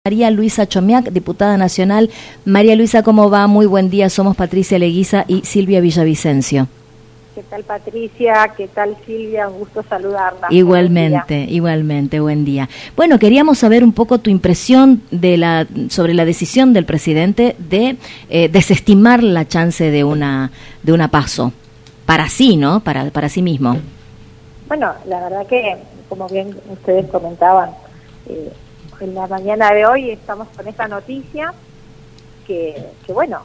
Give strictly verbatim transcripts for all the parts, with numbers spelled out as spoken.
María Luisa Chomiak, diputada nacional. María Luisa, ¿cómo va? Muy buen día, somos Patricia Leguiza y Silvia Villavicencio. ¿Qué tal, Patricia? ¿Qué tal, Silvia? Un gusto saludarla. Igualmente, igualmente, buen día. Bueno, queríamos saber un poco tu impresión de la sobre la decisión del presidente de eh, desestimar la chance de una de una PASO para sí, ¿no? Para para sí mismo. Bueno, la verdad que, como bien ustedes comentaban, eh, en la mañana de hoy estamos con esta noticia que, que bueno,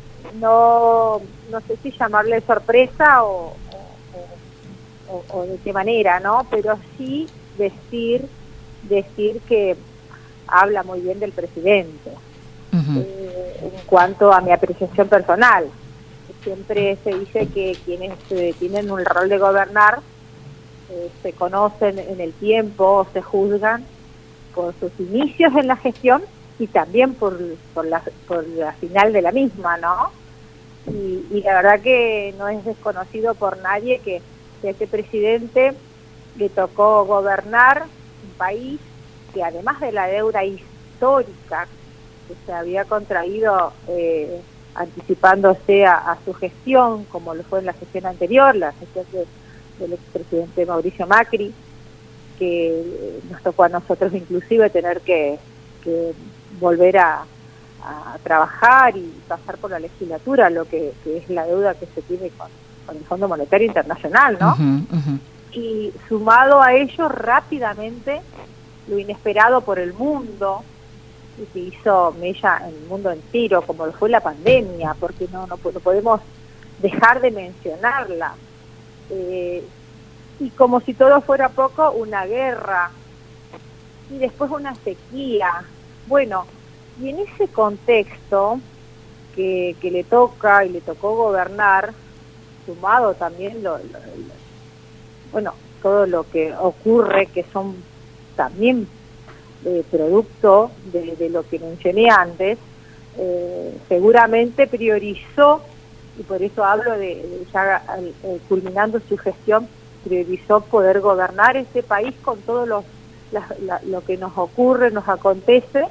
no no sé si llamarle sorpresa o, o, o, o de qué manera, ¿no? Pero sí decir decir que habla muy bien del presidente. Uh-huh. eh, en cuanto a mi apreciación personal. Siempre se dice que quienes eh, tienen un rol de gobernar eh, se conocen en el tiempo, se juzgan por sus inicios en la gestión y también por, por, la, por la final de la misma, ¿no? Y, y la verdad que no es desconocido por nadie que, que a este presidente le tocó gobernar un país que, además de la deuda histórica que se había contraído eh, anticipándose a, a su gestión, como lo fue en la gestión anterior, la gestión de, del expresidente Mauricio Macri, que nos tocó a nosotros inclusive tener que, que volver a, a trabajar y pasar por la legislatura lo que, que es la deuda que se tiene con, con el Fondo Monetario Internacional, ¿no? Uh-huh, uh-huh. Y sumado a ello rápidamente lo inesperado por el mundo y que hizo mella en el mundo entero, como lo fue la pandemia, porque no, no, no podemos dejar de mencionarla. Eh, y como si todo fuera poco, una guerra, y después una sequía. Bueno, y en ese contexto que, que le toca y le tocó gobernar, sumado también lo, lo, lo, bueno, todo lo que ocurre, que son también eh, producto de, de lo que mencioné antes, eh, seguramente priorizó, y por eso hablo de, de ya eh, culminando su gestión, priorizó poder gobernar este país con todo los, la, la, lo que nos ocurre, nos acontece,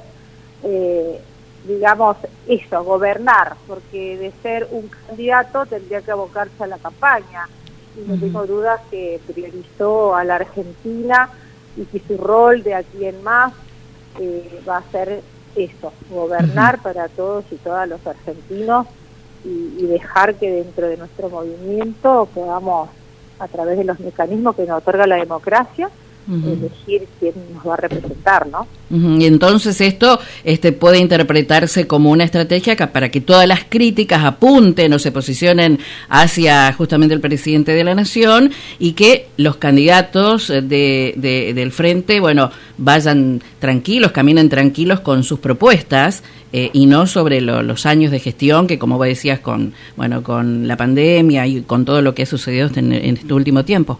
eh, digamos eso, gobernar, porque de ser un candidato tendría que abocarse a la campaña, y no uh-huh. tengo dudas que priorizó a la Argentina y que su rol de aquí en más eh, va a ser eso, gobernar uh-huh. para todos y todas los argentinos y, y dejar que dentro de nuestro movimiento podamos, a través de los mecanismos que nos otorga la democracia, uh-huh. elegir quién nos va a representar, ¿no? Uh-huh. Y entonces esto este, puede interpretarse como una estrategia que, para que todas las críticas apunten o se posicionen hacia justamente el presidente de la Nación y que los candidatos de, de, del frente, bueno, vayan tranquilos, caminen tranquilos con sus propuestas eh, y no sobre lo, los años de gestión que, como vos decías, con, bueno, con la pandemia y con todo lo que ha sucedido en, en este último tiempo.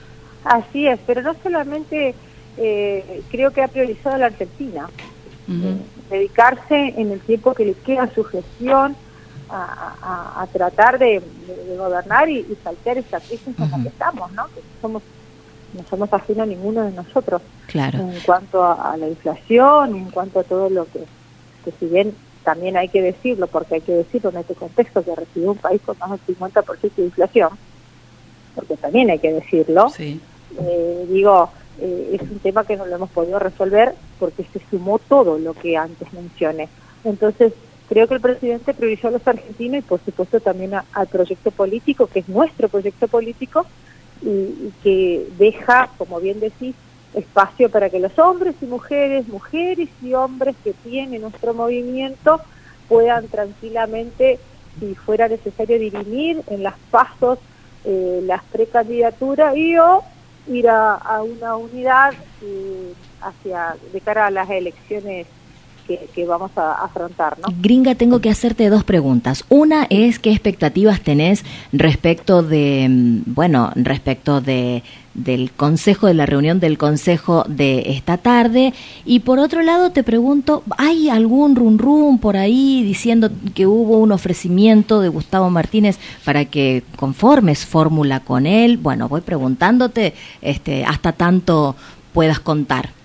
Así es, pero no solamente eh, creo que ha priorizado a la Argentina, uh-huh. eh, dedicarse en el tiempo que le queda a su gestión a, a, a tratar de, de, de gobernar y, y saltear esta crisis uh-huh. en la que estamos, ¿no? Que somos, no somos ajenos a ninguno de nosotros, claro. en cuanto a, a la inflación, en cuanto a todo lo que, que si bien también hay que decirlo, porque hay que decirlo en este contexto que recibió un país con más del cincuenta por ciento de inflación, porque también hay que decirlo, sí. Eh, digo, eh, es un tema que no lo hemos podido resolver porque se sumó todo lo que antes mencioné. Entonces, creo que el presidente priorizó a los argentinos y, por supuesto, también a, al proyecto político, que es nuestro proyecto político, y, y que deja, como bien decís, espacio para que los hombres y mujeres, mujeres y hombres que tienen nuestro movimiento puedan tranquilamente, si fuera necesario, dirimir en las pasos eh, las precandidaturas y o ir a, a una unidad eh, hacia de cara a las elecciones que, que vamos a afrontar, ¿no? Gringa, tengo que hacerte dos preguntas. Una es qué expectativas tenés respecto de, bueno, respecto de del consejo, de la reunión del consejo de esta tarde, y por otro lado te pregunto, ¿hay algún rum rum por ahí diciendo que hubo un ofrecimiento de Gustavo Martínez para que conformes fórmula con él? Bueno, voy preguntándote este hasta tanto puedas contar.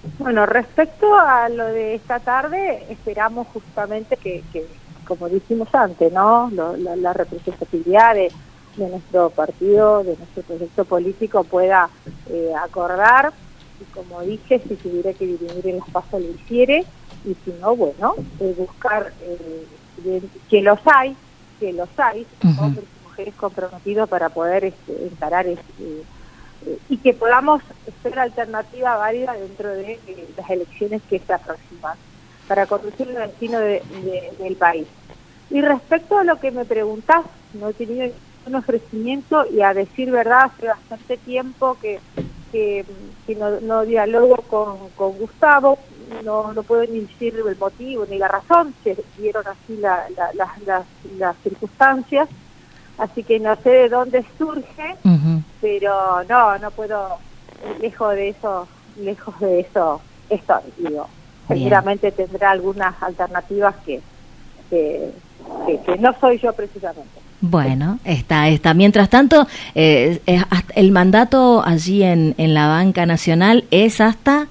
Bueno, respecto a lo de esta tarde, esperamos justamente que, que como dijimos antes, ¿no? Lo, la, la representatividad de, de nuestro partido, de nuestro proyecto político pueda eh, acordar, y como dije, si tuviera que dirimir en los pasos lo hiciere, y si no, bueno, eh, buscar eh, que los hay, que los hay, uh-huh. hombres y mujeres comprometidos para poder este, encarar este, eh, y que podamos ser alternativa válida dentro de eh, las elecciones que se aproximan, para conducir el destino de, de, del país. Y respecto a lo que me preguntás, no he tenido un ofrecimiento, y a decir verdad, hace bastante tiempo que, que, que no, no dialogo con, con Gustavo, no, no puedo ni decir el motivo ni la razón, se dieron así la, la, la, las, las circunstancias, así que no sé de dónde surge, uh-huh. pero no, no puedo, lejos de eso, lejos de eso estoy, digo. Seguramente tendrá algunas alternativas que, que, que, que no soy yo precisamente. Bueno, está, está. Mientras tanto, eh, el mandato allí en, en la banca nacional es hasta...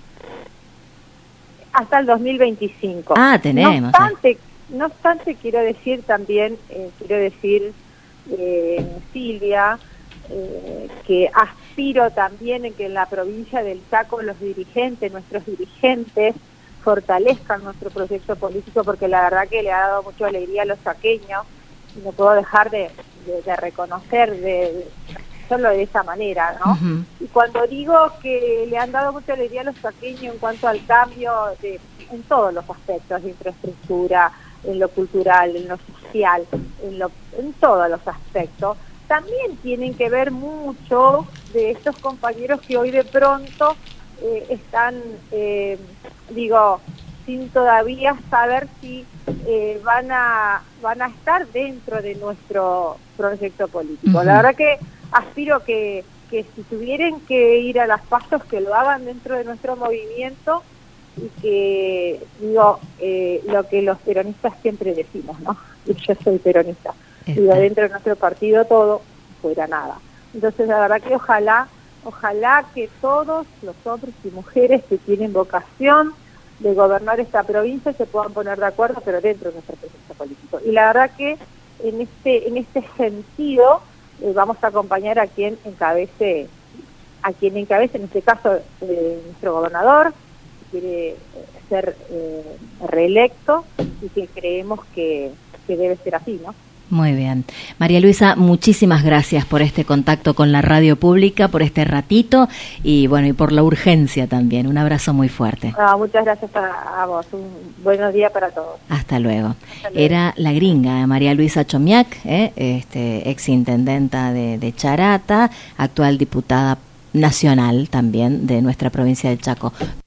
Hasta el dos mil veinticinco. Ah, tenemos. No obstante, no obstante quiero decir también, eh, quiero decir, eh, Silvia, eh, que aspiro también en que en la provincia del Chaco los dirigentes, nuestros dirigentes, fortalezcan nuestro proyecto político, porque la verdad que le ha dado mucha alegría a los chaqueños, y no puedo dejar de, de, de reconocer, de, de hacerlo de esa manera, ¿no? Uh-huh. Y cuando digo que le han dado mucha alegría a los chaqueños en cuanto al cambio de, en todos los aspectos, de infraestructura, en lo cultural, en lo social, en, lo, en todos los aspectos, también tienen que ver mucho de estos compañeros que hoy de pronto eh, están, eh, digo, sin todavía saber si eh, van a van a estar dentro de nuestro proyecto político. Uh-huh. La verdad que aspiro que, que si tuvieran que ir a las pasos, que lo hagan dentro de nuestro movimiento, y que, digo, eh, lo que los peronistas siempre decimos, ¿no? Y yo soy peronista. Digo, dentro de nuestro partido todo fuera nada. Entonces, la verdad que ojalá, ojalá que todos los hombres y mujeres que tienen vocación de gobernar esta provincia se puedan poner de acuerdo, pero dentro de nuestro proceso político. Y la verdad que en este en este sentido eh, vamos a acompañar a quien encabece, a quien encabece, en este caso, eh, nuestro gobernador, que quiere eh, ser eh, reelecto, y que creemos que, que debe ser así, ¿no? Muy bien. María Luisa, muchísimas gracias por este contacto con la radio pública, por este ratito, y bueno, y por la urgencia también. Un abrazo muy fuerte. Ah, muchas gracias a, a vos. Un buenos días para todos. Hasta luego. Hasta luego. Era la gringa, María Luisa Chomiak, eh, este, exintendenta de, de Charata, actual diputada nacional también de nuestra provincia del Chaco.